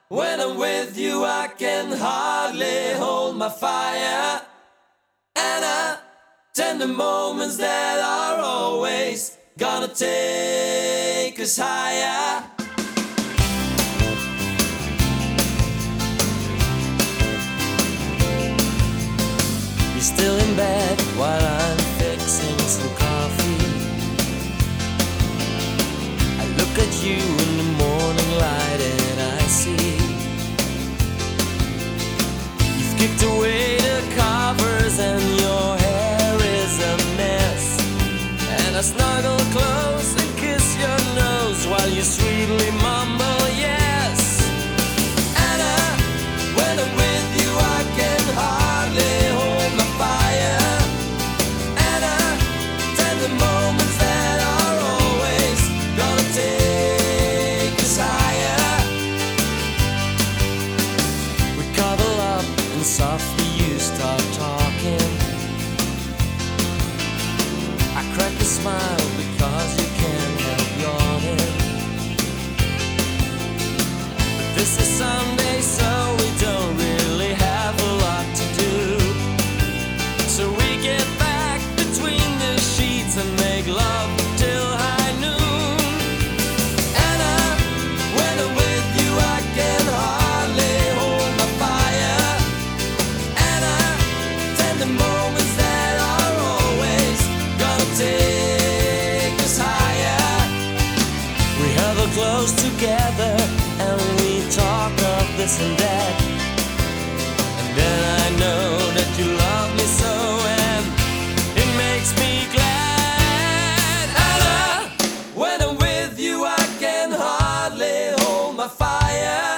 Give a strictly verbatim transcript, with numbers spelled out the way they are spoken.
When I'm with you, I can hardly hold my fire. Anna, tender moments that are always gonna take us higher. You're still in bed while I'm fixing some coffee. I look at you in the morning light and I see you've kicked away the covers and your hair is a mess. And I snuggle close and kiss your nose while you sweetly mumble yes. Anna, when I'm with you I can hardly hold my fire. Anna, tender moments that are always gonna take us higher. We cuddle up and softly you start talking. I crack a smile because you can't help yawning. But this is Sunday, so we don't really have a lot to do. So we get back between the sheets and make love till high noon. Anna, when I'm with you I can hardly hold my fire. Anna, tender moments that are always gonna take us higher. We huddle close together and we talk of this and that. And then I know that you love me so, and it makes me glad. Anna, when I'm with you I can hardly hold my fire.